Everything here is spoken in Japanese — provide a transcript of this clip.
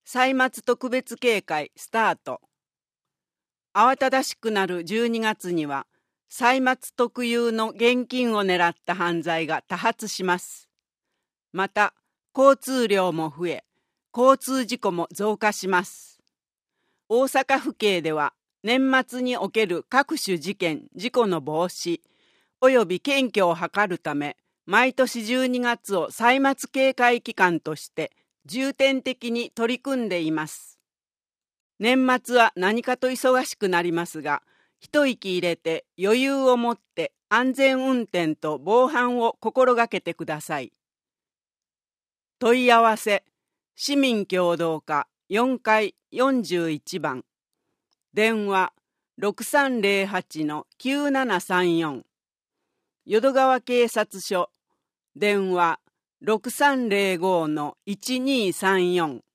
歳末特別警戒スタート。慌ただしくなる12月には、歳末特有の現金を狙った犯罪が多発します。また、交通量も増え、交通事故も増加します。大阪府警では、年末における各種事件・事故の防止、および検挙を図るため、毎年12月を歳末警戒期間として重点的に取り組んでいます。年末は何かと忙しくなりますが、一息入れて余裕を持って安全運転と防犯を心がけてください。問い合わせ、市民共同課4階41番、電話6308-9734、淀川警察署、電話6305-1234